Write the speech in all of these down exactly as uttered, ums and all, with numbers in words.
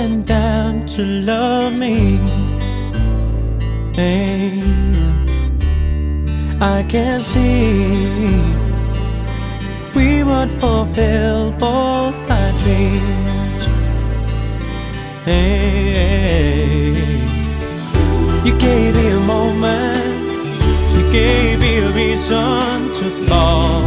bent down to love me. Hey, I can see we would fulfill both our dreams. Hey, you gave me a moment, you gave me a reason to fall,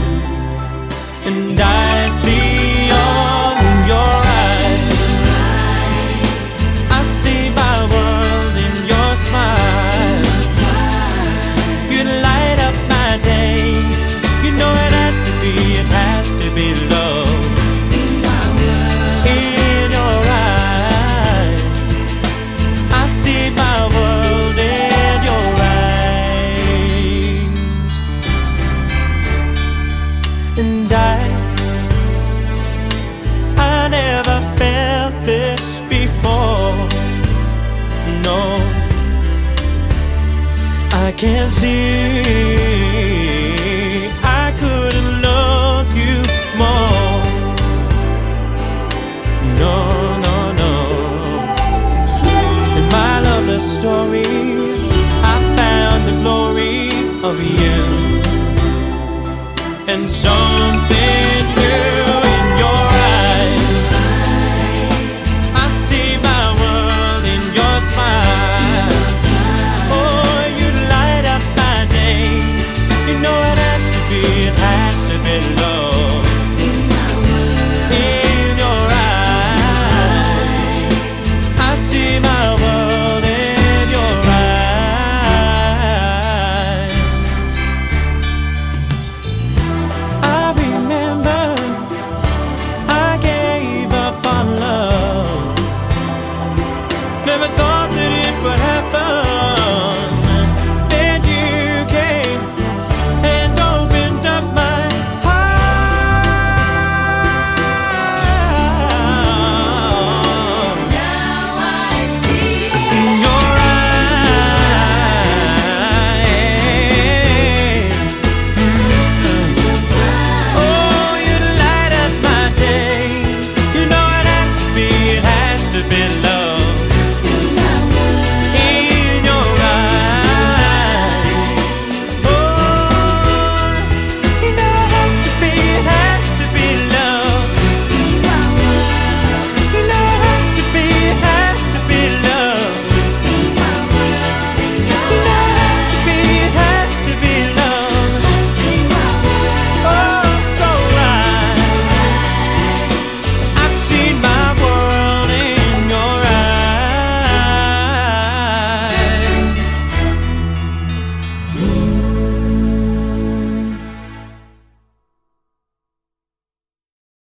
and I see all in your eyes. I see my world in your smile. You light up my day. You know it has to be, it has to be love. In your eyes, I see my world in your eyes. And I I never felt this before. No, I can't see I couldn't love you more. No, no, no. In my loveless story, I found the glory of you, and so